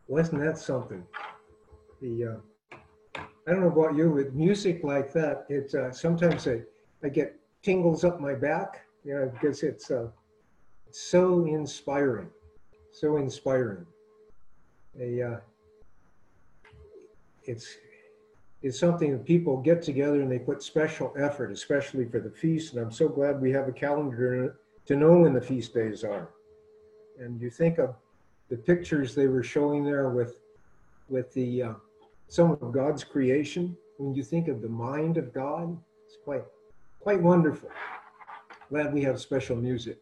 Wasn't that something? The I don't know about you, with music like that, it's sometimes I get tingles up my back, because it's so inspiring, so inspiring. A, it's it's something that people get together and they put special effort, especially for the feast. And I'm so glad we have a calendar to know when the feast days are. And you think of the pictures they were showing there with the some of God's creation. When you think of the mind of God, it's quite wonderful. Glad we have special music.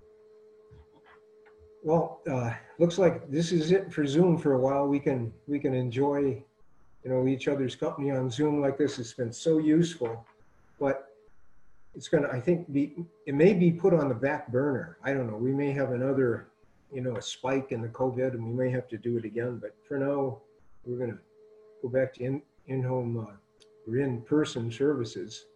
Well, looks like this is it for Zoom for a while. We can enjoy, each other's company on Zoom like this. It's been so useful, but it's going to, I think, it may be put on the back burner. I don't know. We may have another, a spike in the COVID, and we may have to do it again. But for now, we're going to go back to in-home or in-person services.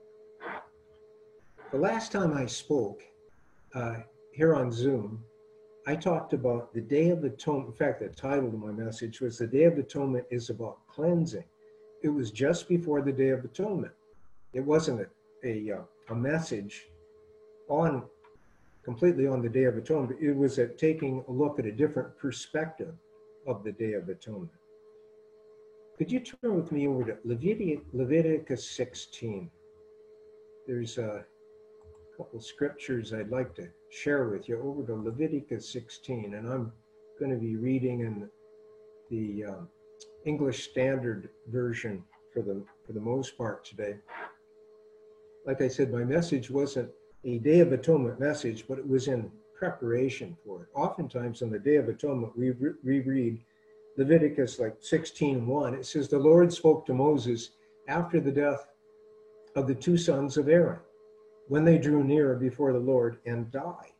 The last time I spoke here on Zoom, I talked about the Day of Atonement. In fact, the title of my message was "The Day of Atonement is about cleansing." It was just before the Day of Atonement. It wasn't a message completely on the Day of Atonement. It was taking a look at a different perspective of the Day of Atonement. Could you turn with me over to Leviticus 16? There's a couple scriptures I'd like to share with you. Over to Leviticus 16, and I'm going to be reading in the English Standard Version for the most part today. Like I said, my message wasn't a Day of Atonement message, but it was in preparation for it. Oftentimes on the Day of Atonement, we reread Leviticus like 16:1. It says, "The Lord spoke to Moses after the death of the two sons of Aaron, when they drew near before the Lord and died."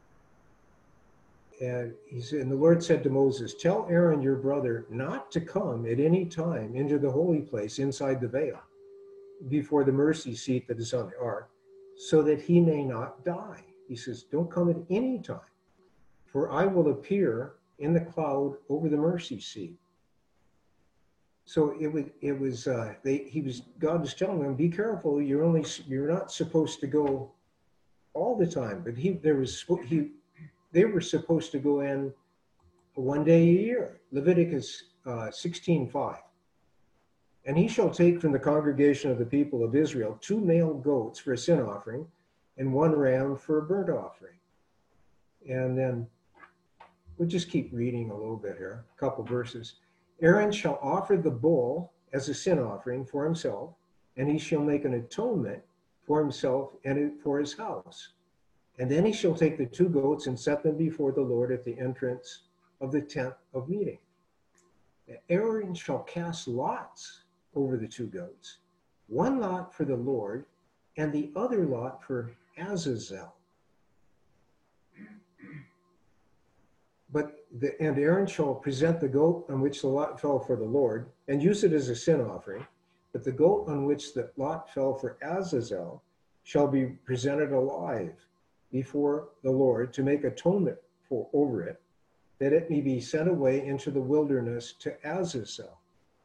And he said, and the Lord said to Moses, "Tell Aaron your brother not to come at any time into the holy place inside the veil, before the mercy seat that is on the ark, so that he may not die." He says, don't come at any time, for I will appear in the cloud over the mercy seat. So God was telling them, be careful. You're not supposed to go all the time, but they were supposed to go in one day a year. Leviticus 16:5. "And he shall take from the congregation of the people of Israel 2 male goats for a sin offering, and 1 ram for a burnt offering." And then we'll just keep reading a little bit here, a couple verses. "Aaron shall offer the bull as a sin offering for himself, and he shall make an atonement for himself and for his house. And then he shall take the 2 goats and set them before the Lord at the entrance of the tent of meeting. Aaron shall cast lots over the 2 goats, 1 lot for the Lord, and the other lot for Azazel. And Aaron shall present the goat on which the lot fell for the Lord, and use it as a sin offering. But the goat on which the lot fell for Azazel shall be presented alive before the Lord to make atonement over it, that it may be sent away into the wilderness to Azazel."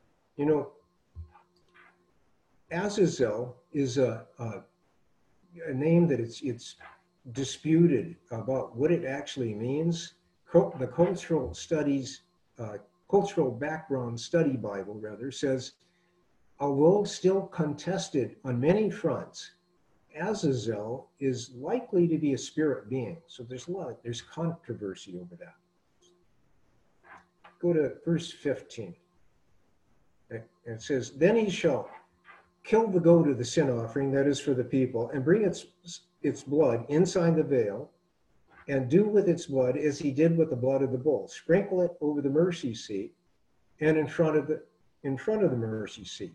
Azazel is a name that it's disputed about what it actually means. The Cultural Background Study Bible, rather, says, although still contested on many fronts, Azazel is likely to be a spirit being. So there's controversy over that. Go to verse 15. It says, "Then he shall kill the goat of the sin offering that is for the people, and bring its blood inside the veil, and do with its blood as he did with the blood of the bull. Sprinkle it over the mercy seat and in front of the mercy seat."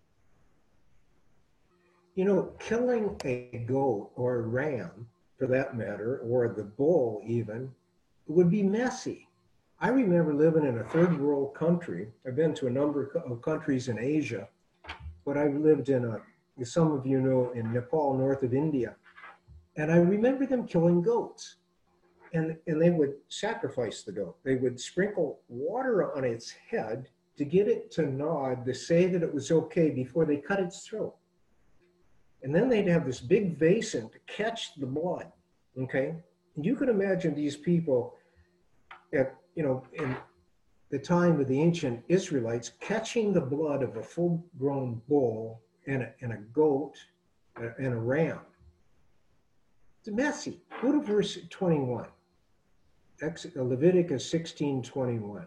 Killing a goat or a ram, for that matter, or the bull even, would be messy. I remember living in a third world country. I've been to a number of countries in Asia, but I've lived in some of you know, in Nepal, north of India. And I remember them killing goats. and they would sacrifice the goat. They would sprinkle water on its head to get it to nod, to say that it was okay before they cut its throat. And then they'd have this big basin to catch the blood, okay? And you can imagine these people at, in the time of the ancient Israelites catching the blood of a full-grown bull and a goat and a ram. It's messy. Go to verse 21. Leviticus 16:21.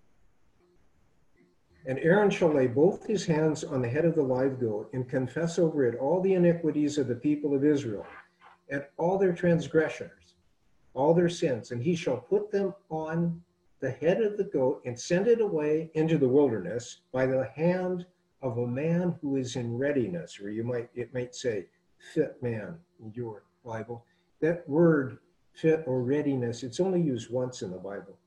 And Aaron shall lay both his hands on the head of the live goat and confess over it all the iniquities of the people of Israel and all their transgressions, all their sins. And he shall put them on the head of the goat and send it away into the wilderness by the hand of a man who is in readiness, or it might say fit man in your Bible. That word fit or readiness, it's only used once in the Bible.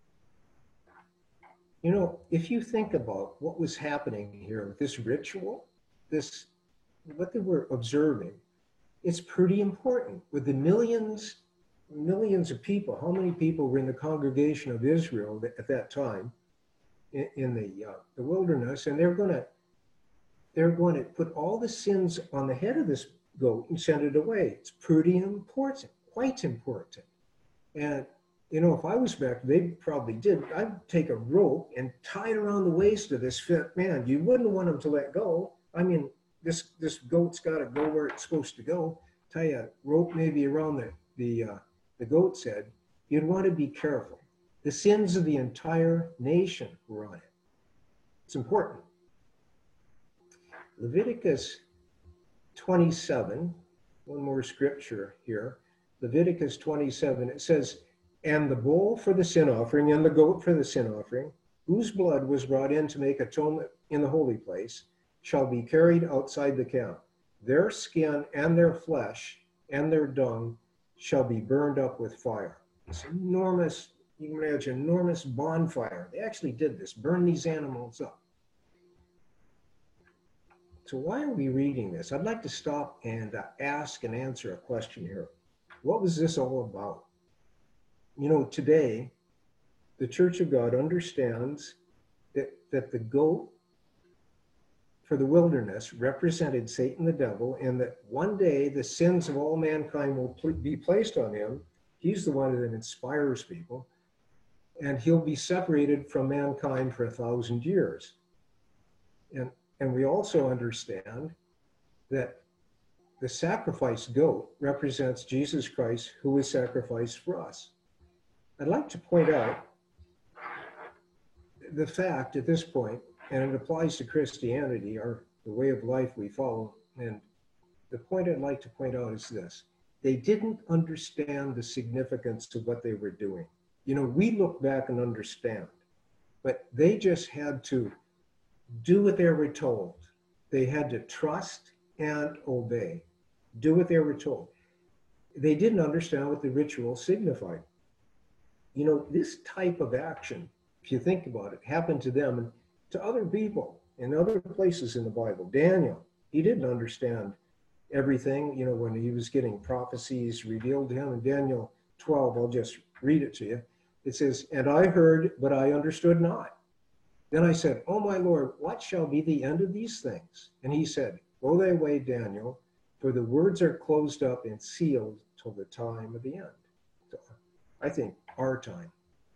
If you think about what was happening here with this ritual, what they were observing, it's pretty important. With the millions of people, how many people were in the congregation of Israel at that time in the wilderness, and they're going to put all the sins on the head of this goat and send it away. It's pretty important, quite important. And if I was back, they probably did. I'd take a rope and tie it around the waist of this fit man. You wouldn't want him to let go. I mean, this goat's got to go where it's supposed to go. Tie a rope maybe around the goat's head. You'd want to be careful. The sins of the entire nation were on it. It's important. Leviticus 27, one more scripture here. Leviticus 27, it says, and the bull for the sin offering and the goat for the sin offering, whose blood was brought in to make atonement in the holy place, shall be carried outside the camp. Their skin and their flesh and their dung shall be burned up with fire. This enormous, you can imagine, enormous bonfire. They actually did this, burn these animals up. So why are we reading this? I'd like to stop and ask and answer a question here. What was this all about? Today, the Church of God understands that the goat for the wilderness represented Satan the devil, and that one day the sins of all mankind will be placed on him. He's the one that inspires people, and he'll be separated from mankind for 1,000 years. And we also understand that the sacrificed goat represents Jesus Christ, who was sacrificed for us. I'd like to point out the fact at this point, and it applies to Christianity, the way of life we follow. And the point I'd like to point out is this. They didn't understand the significance of what they were doing. We look back and understand, but they just had to do what they were told. They had to trust and obey. Do what they were told. They didn't understand what the ritual signified. This type of action, if you think about it, happened to them and to other people in other places in the Bible. Daniel, he didn't understand everything, when he was getting prophecies revealed to him. In Daniel 12, I'll just read it to you. It says, and I heard, but I understood not. Then I said, oh my Lord, what shall be the end of these things? And he said, go thy way, Daniel, for the words are closed up and sealed till the time of the end. So I think our time.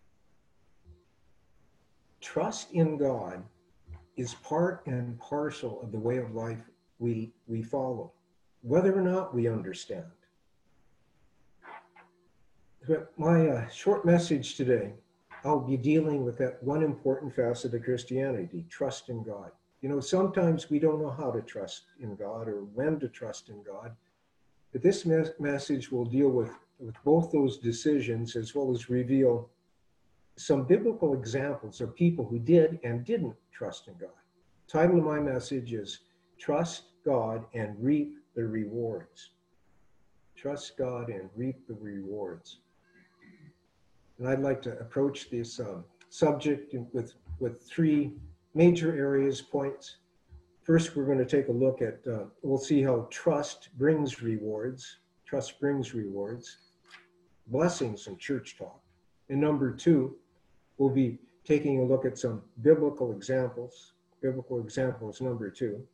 Trust in God is part and parcel of the way of life we follow, whether or not we understand. But my short message today, I'll be dealing with that one important facet of Christianity, trust in God. Sometimes we don't know how to trust in God or when to trust in God. But this message will deal with both those decisions, as well as reveal some biblical examples of people who did and didn't trust in God. The title of my message is Trust God and Reap the Rewards. Trust God and reap the rewards. And I'd like to approach this subject with three major points. First, we're going to take a look at, we'll see how trust brings rewards. Trust brings rewards. blessings in church talk. And number two, we'll be taking a look at some biblical examples. Biblical examples, number two.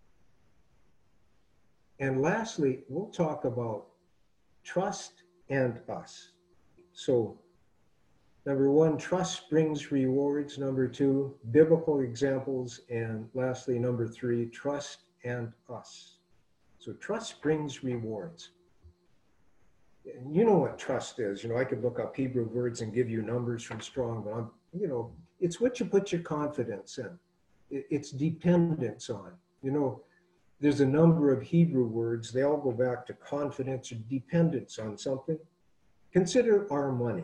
And lastly, we'll talk about trust and us. So, number one, trust brings rewards. Number two, biblical examples. And lastly, number three, trust and us. So trust brings rewards. And you know what trust is. I could look up Hebrew words and give you numbers from Strong, but it's what you put your confidence in. It's dependence on. There's a number of Hebrew words. They all go back to confidence or dependence on something. Consider our money.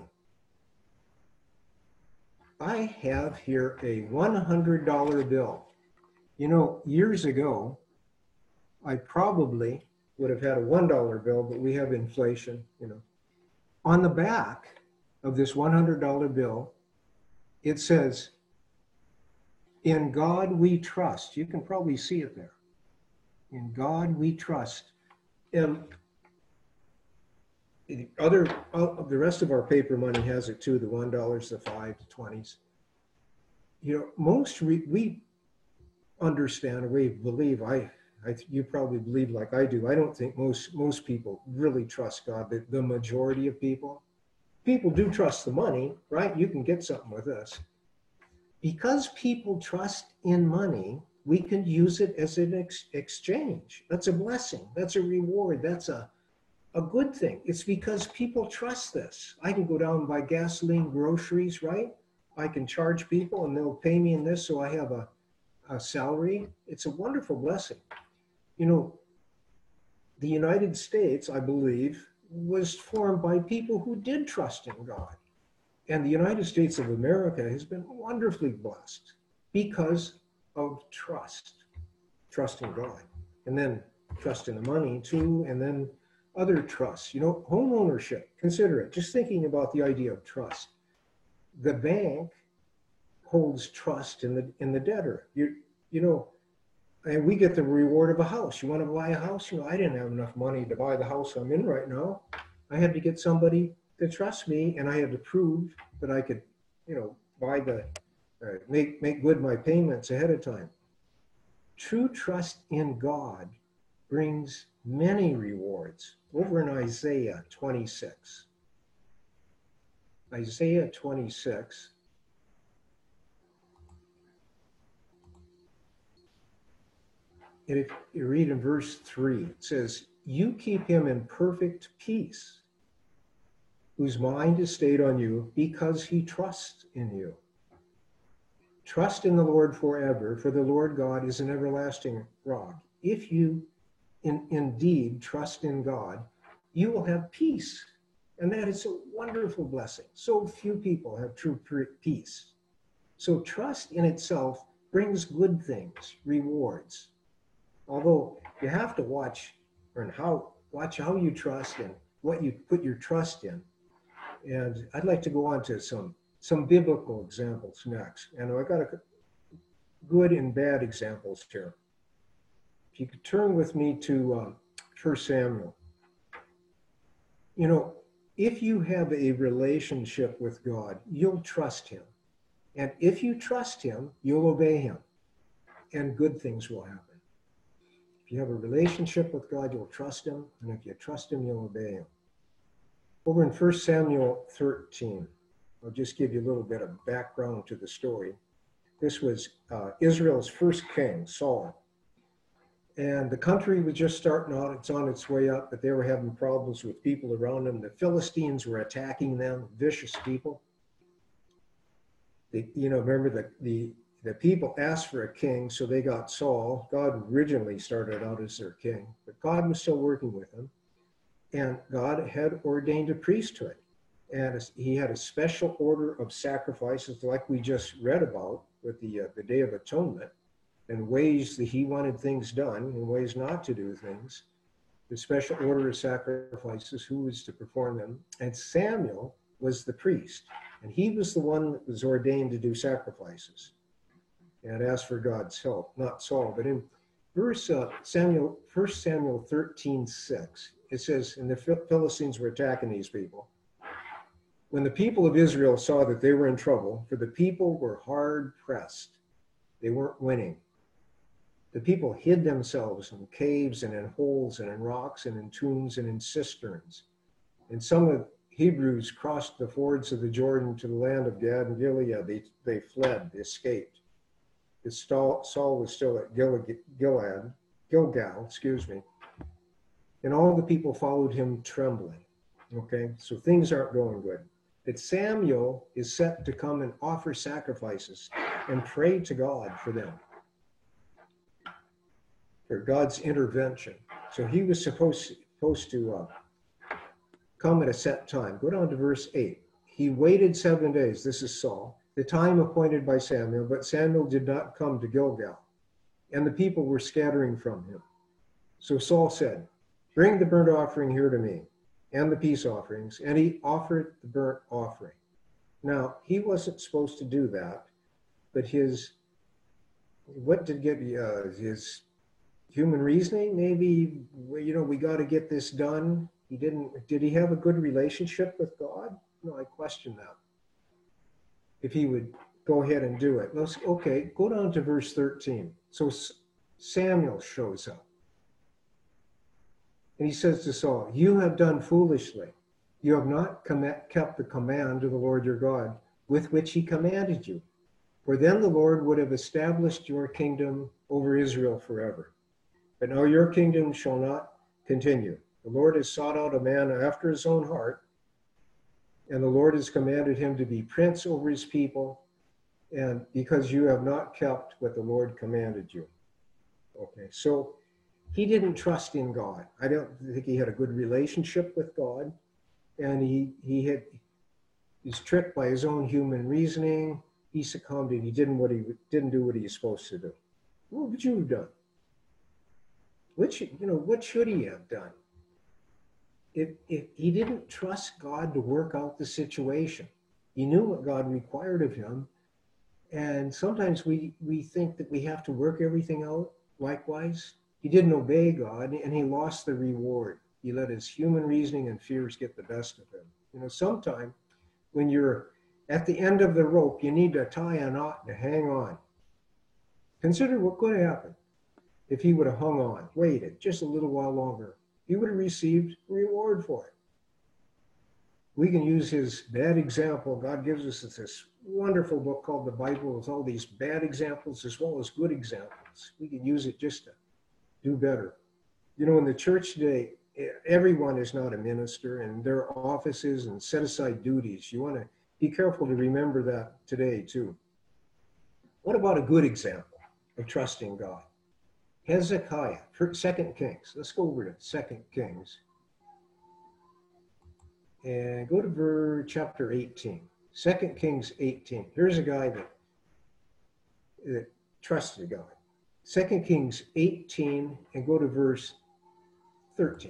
I have here a $100 bill. Years ago, I probably would have had a $1 bill, but we have inflation, On the back of this $100 bill, it says, "In God we trust." You can probably see it there. "In God we trust." And the rest of our paper money has it too, the $1, the $5, the $20s. We understand, or we believe, you probably believe like I do. I don't think most people really trust God. The majority of people do trust the money, right? You can get something with this. Because people trust in money, we can use it as an exchange. That's a blessing. That's a reward. That's a good thing. It's because people trust this. I can go down and buy gasoline, groceries, right? I can charge people and they'll pay me in this, so I have a salary. It's a wonderful blessing. The United States, I believe, was formed by people who did trust in God. And the United States of America has been wonderfully blessed because of trust in God. And then trust in the money too, and then other trusts. Home ownership, consider it. Just thinking about the idea of trust. The bank holds trust in the debtor. And we get the reward of a house. You want to buy a house? I didn't have enough money to buy the house I'm in right now. I had to get somebody to trust me, and I had to prove that I could, buy make good my payments ahead of time. True trust in God brings many rewards. Over in Isaiah 26. Isaiah 26. And if you read in verse 3, it says, "You keep him in perfect peace, whose mind is stayed on you because he trusts in you." Trust in the Lord forever, for the Lord God is an everlasting rock. If you indeed trust in God, you will have peace. And that is a wonderful blessing. So few people have true peace. So trust in itself brings good things, rewards. Although you have to watch how you trust and what you put your trust in. And I'd like to go on to some biblical examples next. And I got a good and bad examples here. If you could turn with me to 1 Samuel. If you have a relationship with God, you'll trust him. And if you trust him, you'll obey him. And good things will happen. If you have a relationship with God, you'll trust him. And if you trust him, you'll obey him. Over in 1 Samuel 13, I'll just give you a little bit of background to the story. This was Israel's first king, Saul. And the country was just starting out. It's on its way up, but they were having problems with people around them. The Philistines were attacking them, vicious people. Remember the people asked for a king, so they got Saul. God originally started out as their king, but God was still working with him. And God had ordained a priesthood. And he had a special order of sacrifices like we just read about with the Day of Atonement, and ways that he wanted things done and ways not to do things. The special order of sacrifices, who was to perform them. And Samuel was the priest. And he was the one that was ordained to do sacrifices and ask for God's help, not Saul. But in 1 Samuel 13:6, it says, and the Philistines were attacking these people. When the people of Israel saw that they were in trouble, for the people were hard pressed, they weren't winning. The people hid themselves in caves and in holes and in rocks and in tombs and in cisterns. And some of the Hebrews crossed the fords of the Jordan to the land of Gad and Gilead. They fled, they escaped. Saul was still at Gilgal, and all the people followed him trembling. Okay, so things aren't going good. But Samuel is set to come and offer sacrifices and pray to God for them, for God's intervention. So he was supposed to come at a set time. Go down to verse 8. He waited 7 days. This is Saul, the time appointed by Samuel, but Samuel did not come to Gilgal, and the people were scattering from him. So Saul said, "Bring the burnt offering here to me, and the peace offerings." And he offered the burnt offering. Now, he wasn't supposed to do that, but his human reasoning, maybe, we got to get this done. Did he have a good relationship with God? No, I question that. If he would go ahead and do it. Go down to verse 13. So Samuel shows up. And he says to Saul, "You have done foolishly. You have not kept the command of the Lord your God, with which he commanded you. For then the Lord would have established your kingdom over Israel forever. But now your kingdom shall not continue. The Lord has sought out a man after his own heart, and the Lord has commanded him to be prince over his people, and because you have not kept what the Lord commanded you." Okay, so he didn't trust in God. I don't think he had a good relationship with God, and he's tricked by his own human reasoning. He succumbed and he didn't do what he was supposed to do. What would you have done? What should he have done? If he didn't trust God to work out the situation. He knew what God required of him. And sometimes we think that we have to work everything out. Likewise, he didn't obey God and he lost the reward. He let his human reasoning and fears get the best of him. Sometime when you're at the end of the rope, you need to tie a knot and hang on. Consider what could have happened if he would have hung on, waited just a little while longer. He would have received a reward for it. We can use his bad example. God gives us this wonderful book called the Bible with all these bad examples as well as good examples. We can use it just to do better. In the church today, everyone is not a minister, and there are offices and set aside duties. You want to be careful to remember that today too. What about a good example of trusting God? Hezekiah, 2 Kings. Let's go over to 2 Kings. And go to chapter 18. 2 Kings 18. Here's a guy that trusted God. 2 Kings 18, and go to verse 13.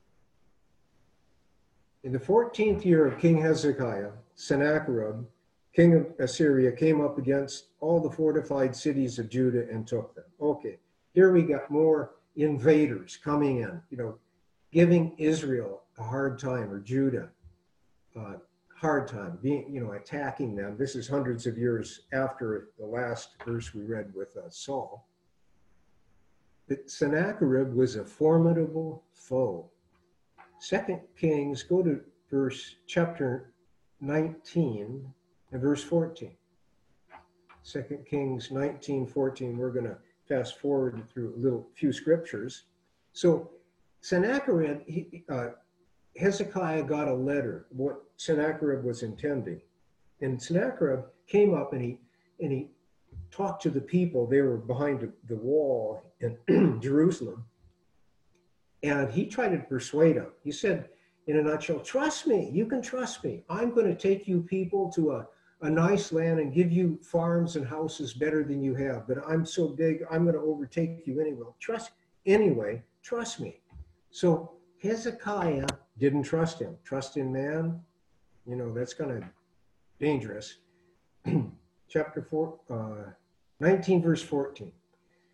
In the 14th year of King Hezekiah, Sennacherib, king of Assyria, came up against all the fortified cities of Judah and took them. Okay, here we got more invaders coming in, giving Israel a hard time, or Judah hard time, attacking them. This is hundreds of years after the last verse we read with Saul. But Sennacherib was a formidable foe. 2 Kings, go to chapter 19 and verse 14. 2 Kings 19:14. We're going to fast forward through a few scriptures. So Sennacherib, Hezekiah got a letter, what Sennacherib was intending. And Sennacherib came up and he talked to the people. They were behind the wall in Jerusalem. And he tried to persuade them. He said, in a nutshell, "Trust me, you can trust me. I'm going to take you people to a nice land and give you farms and houses better than you have. But I'm so big, I'm going to overtake you anyway. Trust me." So Hezekiah didn't trust him. Trust in man, that's kind of dangerous. Chapter 19, verse 14.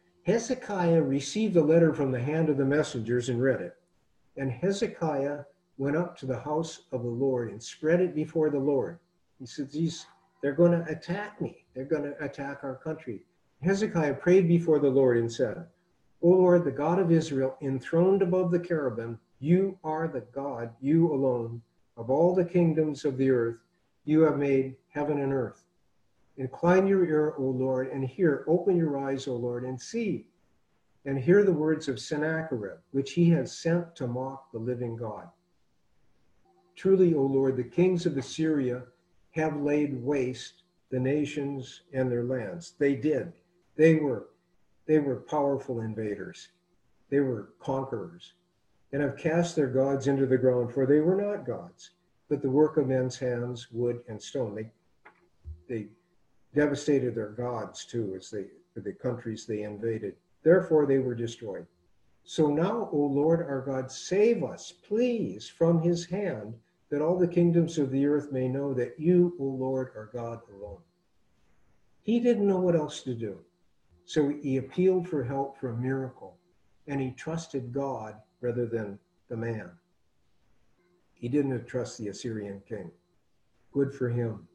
Hezekiah received a letter from the hand of the messengers and read it. And Hezekiah went up to the house of the Lord and spread it before the Lord. He said, they're going to attack me. They're going to attack our country. Hezekiah prayed before the Lord and said, O Lord, the God of Israel, enthroned above the cherubim, you are the God, you alone, of all the kingdoms of the earth. You have made heaven and earth. Incline your ear, O Lord, and hear. Open your eyes, O Lord, and see, and hear the words of Sennacherib, which he has sent to mock the living God. Truly, O Lord, the kings of Assyria have laid waste the nations and their lands. They did. They were powerful invaders. They were conquerors, and have cast their gods into the ground, for they were not gods, but the work of men's hands, wood and stone. They devastated their gods too, as the countries they invaded. Therefore they were destroyed. So now, O Lord our God, save us, please, from his hand, that all the kingdoms of the earth may know that you, O Lord, are God alone. He didn't know what else to do. So he appealed for help for a miracle, and he trusted God rather than the man. He didn't trust the Assyrian king. Good for him.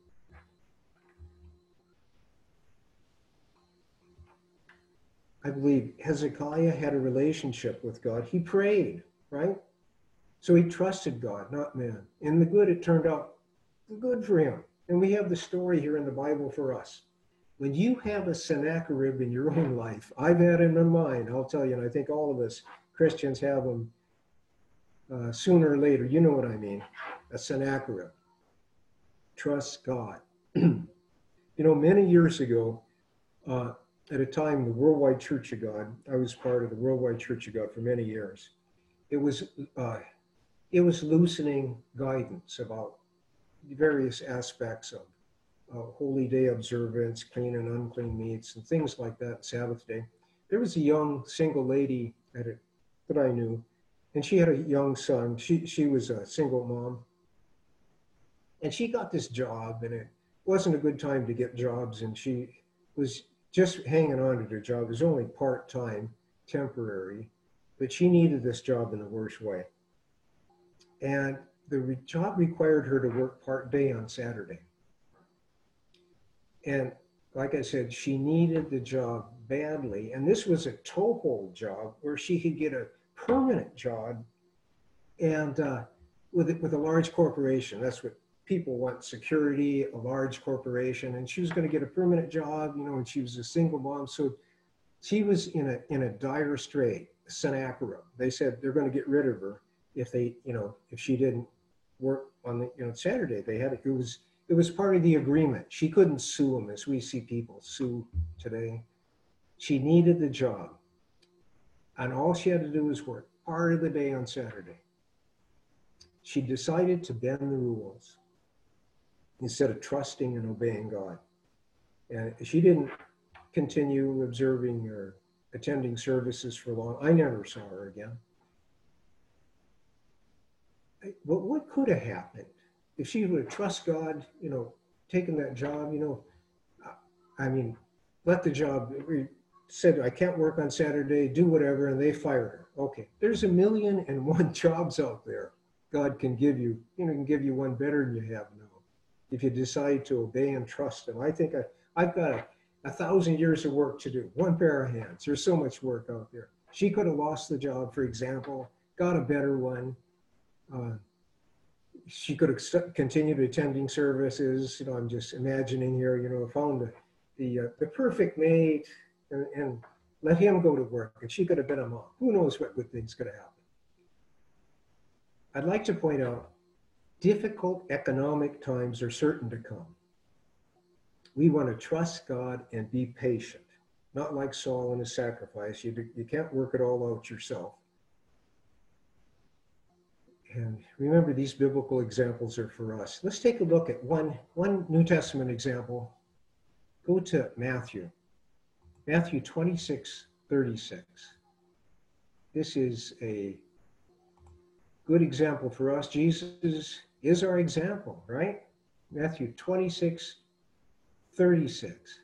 I believe Hezekiah had a relationship with God. He prayed, right? So he trusted God, not man. In the good, it turned out good for him. And we have the story here in the Bible for us. When you have a Sennacherib in your own life, I've had him in mine, I'll tell you, and I think all of us Christians have them sooner or later. You know what I mean, a Sennacherib. Trust God. You know, many years ago, at a time, the Worldwide Church of God, I was part of the Worldwide Church of God for many years. It was loosening guidance about various aspects of holy day observance, clean and unclean meats, and things like that, Sabbath day. There was a young single lady that I knew, and she had a young son. She was a single mom, and she got this job, and it wasn't a good time to get jobs, and she was just hanging on to the job. It was only part-time, temporary, but she needed this job in the worst way. And the job required her to work part-day on Saturday. And like I said, she needed the job badly. And this was a toehold job where she could get a permanent job and with a large corporation. That's what people want, security, a large corporation, and she was going to get a permanent job, you know, and she was a single mom. So she was in a dire strait, Sennacherib. They said they're going to get rid of her if she didn't work on the, Saturday. It was part of the agreement. She couldn't sue them as we see people sue today. She needed the job. And all she had to do was work part of the day on Saturday. She decided to bend the rules instead of trusting and obeying God. And she didn't continue observing or attending services for long. I never saw her again. But what could have happened if she would have trusted God, taken that job, let the job, said, I can't work on Saturday, do whatever, and they fired her. Okay, there's 1,000,001 jobs out there God can give you, can give you one better than you have now, if you decide to obey and trust him. I think I've got 1,000 years of work to do, one pair of hands. There's so much work out there. She could have lost the job, for example, got a better one. She could have continued attending services. I'm just imagining here, found the perfect mate and let him go to work, and she could have been a mom. Who knows what good things could have happened. I'd like to point out, difficult economic times are certain to come. We want to trust God and be patient, not like Saul and his sacrifice. You can't work it all out yourself. And remember, these biblical examples are for us. Let's take a look at one New Testament example. Go to Matthew 26:36. This is a good example for us. Jesus is our example, right? Matthew 26:36.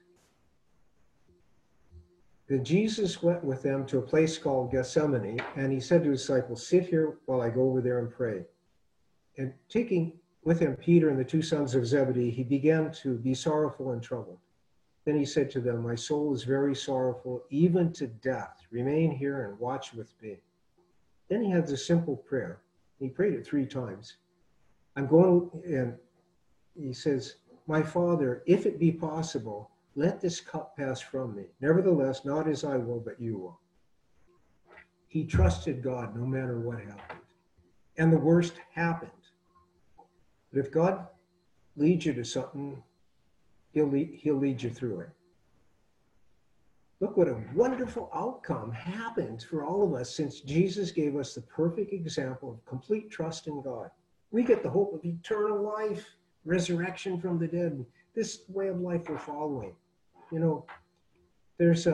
Then Jesus went with them to a place called Gethsemane, and he said to his disciples, sit here while I go over there and pray. And taking with him Peter and the two sons of Zebedee, he began to be sorrowful and troubled. Then he said to them, my soul is very sorrowful, even to death. Remain here and watch with me. Then he has a simple prayer. He prayed it 3 times. I'm going, and he says, my Father, if it be possible, let this cup pass from me. Nevertheless, not as I will, but you will. He trusted God no matter what happened. And the worst happened. But if God leads you to something, he'll lead you through it. Look what a wonderful outcome happened for all of us since Jesus gave us the perfect example of complete trust in God. We get the hope of eternal life, resurrection from the dead. This way of life we're following. You know, there's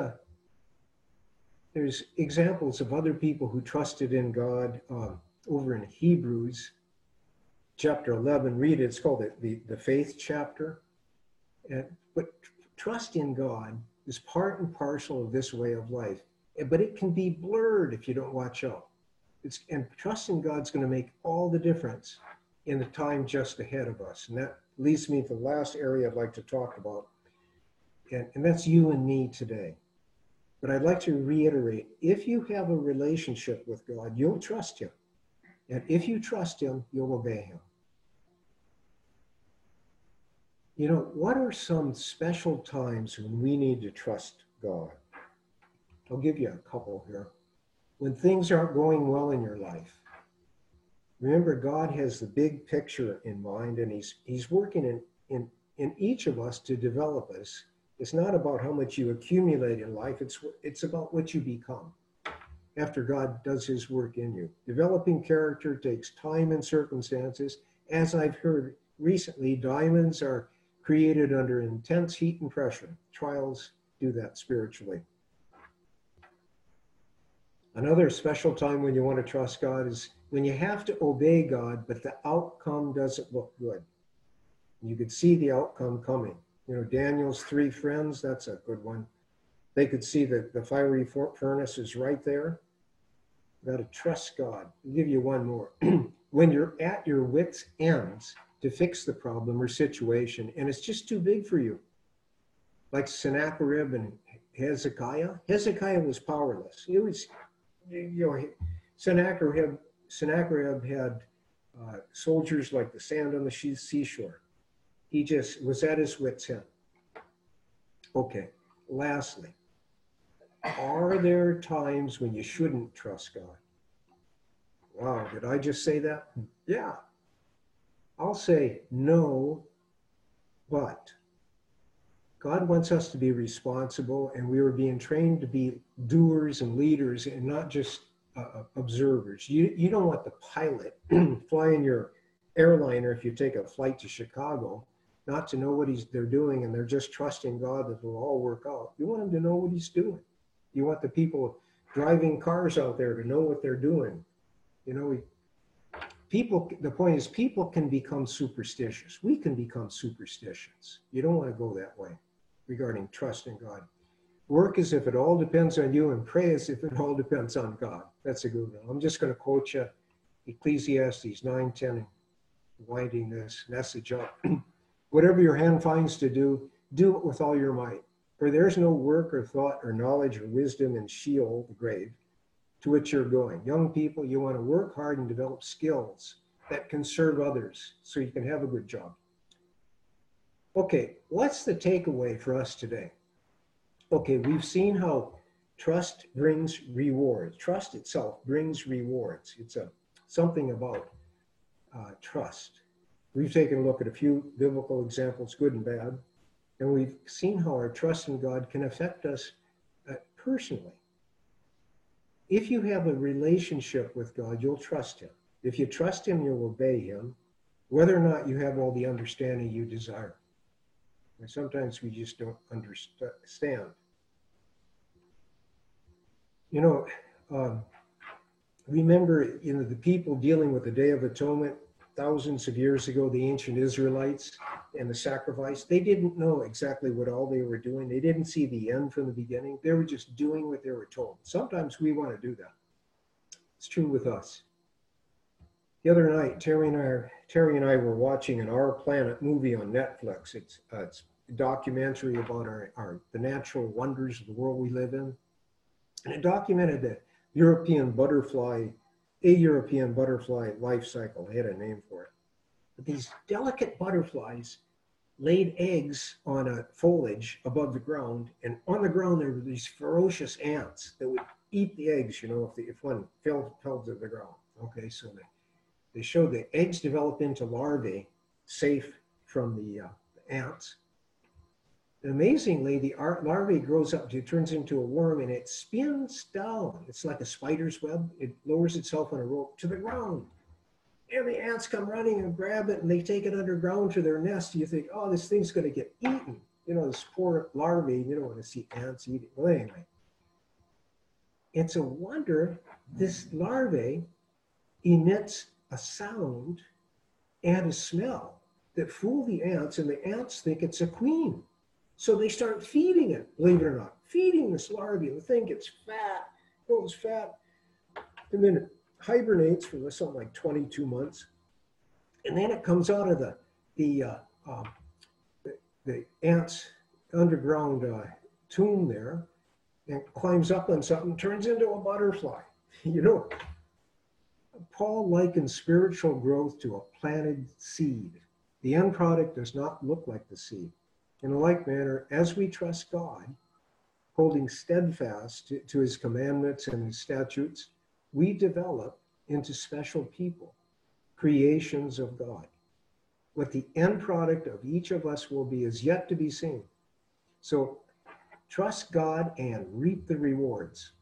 examples of other people who trusted in God over in Hebrews chapter 11. Read it. It's called the faith chapter. But trust in God is part and parcel of this way of life. But it can be blurred if you don't watch out. And trust in God's going to make all the difference in the time just ahead of us. And that leads me to the last area I'd like to talk about. And that's you and me today. But I'd like to reiterate, if you have a relationship with God, you'll trust him. And if you trust him, you'll obey him. You know, what are some special times when we need to trust God? I'll give you a couple here. When things aren't going well in your life, remember God has the big picture in mind, and he's working in each of us to develop us. It's not about how much you accumulate in life, it's about what you become after God does his work in you. Developing character takes time and circumstances. As I've heard recently, diamonds are created under intense heat and pressure. Trials do that spiritually. Another special time when you want to trust God is when you have to obey God, but the outcome doesn't look good. You could see the outcome coming. You know, Daniel's 3 friends, that's a good one. They could see that the fiery furnace is right there. You got to trust God. I'll give you one more. When you're at your wits' ends to fix the problem or situation, and it's just too big for you, like Sennacherib and Hezekiah. Hezekiah was powerless. It was, you know, Sennacherib had soldiers like the sand on the seashore. He just was at his wits' end. Okay, lastly, are there times when you shouldn't trust God? Wow, did I just say that? Yeah. I'll say no, but God wants us to be responsible, and we were being trained to be doers and leaders and not just observers. You don't want the pilot flying your airliner if you take a flight to Chicago not to know what they're doing, and they're just trusting God that it'll all work out. You want them to know what he's doing. You want the people driving cars out there to know what they're doing. You know, the point is, people can become superstitious. We can become superstitious. You don't want to go that way regarding trusting God. Work as if it all depends on you, and pray as if it all depends on God. That's a good one. I'm just going to quote you Ecclesiastes 9:10, winding this message up. Whatever your hand finds to do, do it with all your might. For there's no work or thought or knowledge or wisdom in Sheol, the grave, to which you're going. Young people, you want to work hard and develop skills that can serve others so you can have a good job. Okay, what's the takeaway for us today? Okay, we've seen how trust brings rewards. Trust itself brings rewards. It's something about trust. We've taken a look at a few biblical examples, good and bad, and we've seen how our trust in God can affect us personally. If you have a relationship with God, you'll trust him. If you trust him, you'll obey him, whether or not you have all the understanding you desire. And sometimes we just don't understand. You know, remember, the people dealing with the Day of Atonement thousands of years ago, the ancient Israelites and the sacrifice, they didn't know exactly what all they were doing. They didn't see the end from the beginning. They were just doing what they were told. Sometimes we want to do that. It's true with us. The other night, Terry and I were watching an Our Planet movie on Netflix. It's a documentary about the natural wonders of the world we live in. And it documented a European butterfly life cycle. They had a name for it. But these delicate butterflies laid eggs on a foliage above the ground, and on the ground there were these ferocious ants that would eat the eggs, if one fell to the ground. Okay, so they showed the eggs develop into larvae safe from the ants. And amazingly, the larvae grows up, it turns into a worm, and it spins down. It's like a spider's web. It lowers itself on a rope to the ground. And the ants come running and grab it, and they take it underground to their nest. You think, oh, this thing's going to get eaten. This poor larvae, you don't want to see ants eat it. Well, anyway, it's a wonder this larvae emits a sound and a smell that fool the ants, and the ants think it's a queen. So they start feeding it, believe it or not, feeding this larvae. The thing gets fat, goes fat, and then it hibernates for something like 22 months. And then it comes out of the ant's underground tomb there and climbs up on something, turns into a butterfly. Paul likens spiritual growth to a planted seed. The end product does not look like the seed. In a like manner, as we trust God, holding steadfast to his commandments and his statutes, we develop into special people, creations of God. What the end product of each of us will be is yet to be seen. So trust God and reap the rewards.